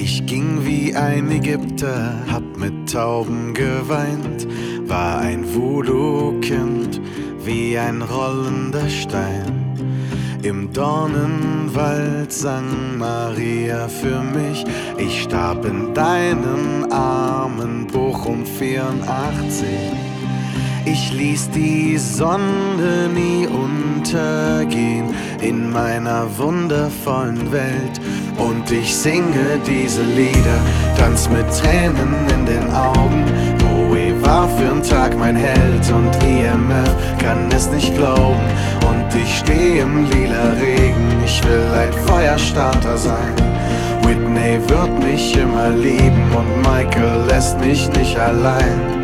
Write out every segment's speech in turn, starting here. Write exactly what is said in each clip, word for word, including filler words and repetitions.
Ich ging wie ein Ägypter, hab mit Tauben geweint, war ein Voodoo-Kind, wie ein rollender Stein. Im Dornenwald sang Maria für mich, ich starb in deinen Armen, Bochum vierundachtzig. Ich ließ die Sonne nie untergehen in meiner wundervollen Welt. Und ich singe diese Lieder, tanz mit Tränen in den Augen. Bowie war für'n Tag mein Held und E M F kann es nicht glauben. Und ich steh im lila Regen, ich will ein Feuerstarter sein. Whitney wird mich immer lieben und Michael lässt mich nicht allein.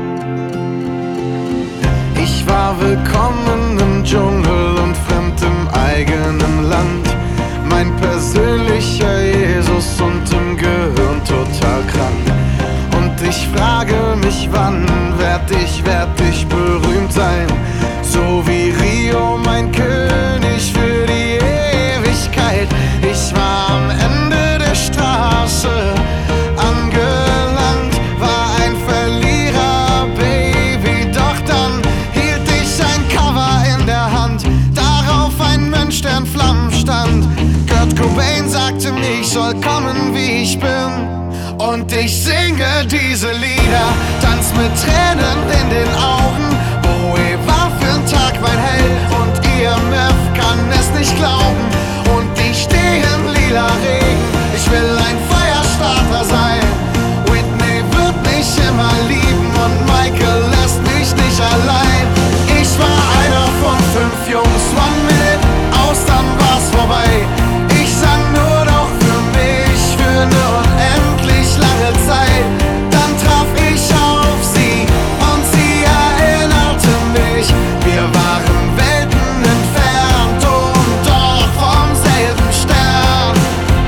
Ich war willkommen im Dschungel und fremd im eigenen Land. Mein persönlicher Jesus und im Gehirn total krank. Und ich frage mich, wann werd ich, werd ich berühmt sein? So wie Rio, mein König für die Ewigkeit. Ich war am Ende der Straße angelangt, war ein Verlierer, Baby, doch dann hielt ich ein Cover in der Hand, darauf ein Mensch, der in Flammen stand. Kurt Cobain sagte mir, ich soll kommen, wie ich bin. Und ich singe diese Lieder, tanz mit Tränen in den Augen. Bowie war für'n Tag mein Held und E M F kann es nicht glauben. Und ich steh im lila Regen, ich will ein Feuerstarter sein. Whitney wird mich immer lieben und Michael lässt mich nicht allein. Ich war einer von fünf Jungs, one minute, aus dann war's vorbei. Ich sang nur noch für mich, für ne unendlich lange Zeit. Dann traf ich auf sie und sie erinnerte mich. Wir waren Welten entfernt und doch vom selben Stern.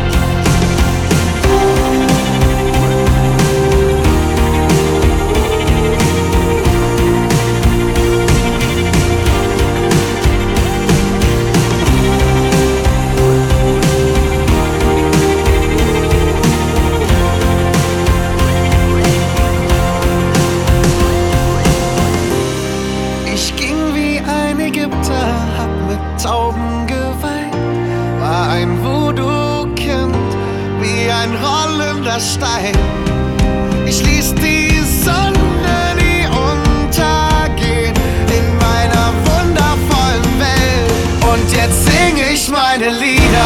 Ich ging wie ein Ägypter, hab mit Tauben geweint, war ein Voodoo-Kind, wie ein rollender Stein. Ich ließ die Sonne nie untergehen in meiner wundervollen Welt. Und jetzt sing ich meine Lieder,